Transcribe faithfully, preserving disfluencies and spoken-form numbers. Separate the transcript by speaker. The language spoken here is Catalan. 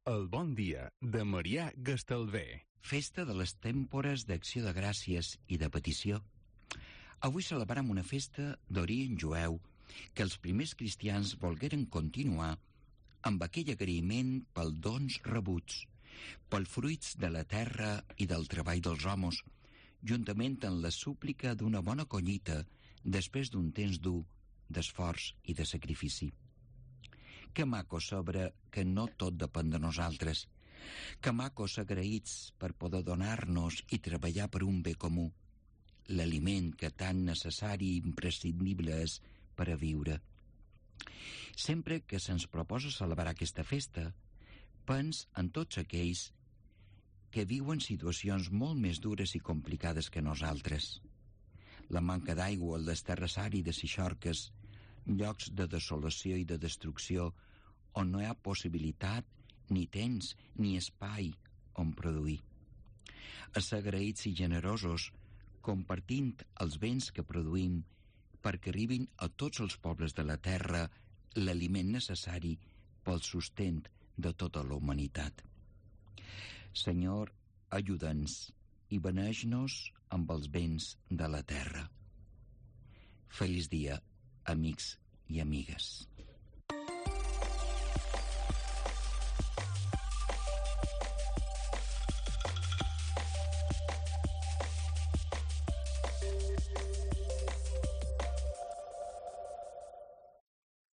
Speaker 1: El bon dia de Marià Gastalver.
Speaker 2: Festa de les tèmpores d'acció de gràcies i de petició. Avui celebrem una festa d'origen jueu que els primers cristians volgueren continuar amb aquell agraïment pel dons rebuts, pel fruits de la terra i del treball dels homes, juntament amb la súplica d'una bona collita després d'un temps dur d'esforç i de sacrifici. Que maco saber que no tot depèn de nosaltres. Que maco ser agraïts per poder donar-nos i treballar per un bé comú, l'aliment que tan necessari i imprescindible és per a viure. Sempre que se'ns proposa celebrar aquesta festa, pens en tots aquells que viuen situacions molt més dures i complicades que nosaltres. La manca d'aigua, les terres àrides i xorques, llocs de desolació i de destrucció on no hi ha possibilitat, ni temps, ni espai on produir. A ser agraïts i generosos, compartint els béns que produïm perquè arribin a tots els pobles de la terra l'aliment necessari pel sustent de tota la humanitat. Senyor, ajuda'ns i beneix-nos amb els béns de la terra. Feliç dia, amics i amigues.